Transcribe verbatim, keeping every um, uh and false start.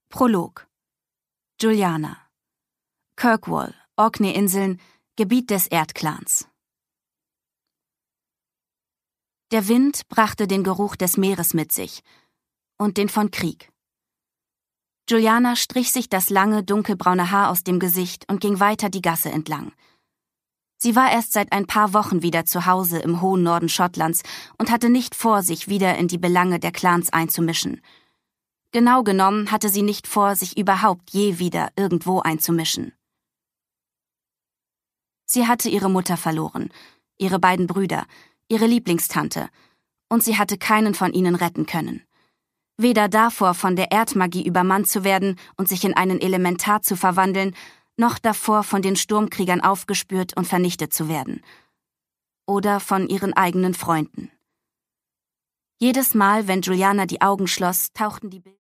Prolog. Juliana. Kirkwall, Orkney-Inseln, Gebiet des Erdclans. Der Wind brachte den Geruch des Meeres mit sich und den von Krieg. Juliana strich sich das lange, dunkelbraune Haar aus dem Gesicht und ging weiter die Gasse entlang. Sie war erst seit ein paar Wochen wieder zu Hause im hohen Norden Schottlands und hatte nicht vor, sich wieder in die Belange der Clans einzumischen. Genau genommen hatte sie nicht vor, sich überhaupt je wieder irgendwo einzumischen. Sie hatte ihre Mutter verloren, ihre beiden Brüder, ihre Lieblingstante, und sie hatte keinen von ihnen retten können. Weder davor, von der Erdmagie übermannt zu werden und sich in einen Elementar zu verwandeln, noch davor, von den Sturmkriegern aufgespürt und vernichtet zu werden. Oder von ihren eigenen Freunden. Jedes Mal, wenn Juliana die Augen schloss, tauchten die Bilder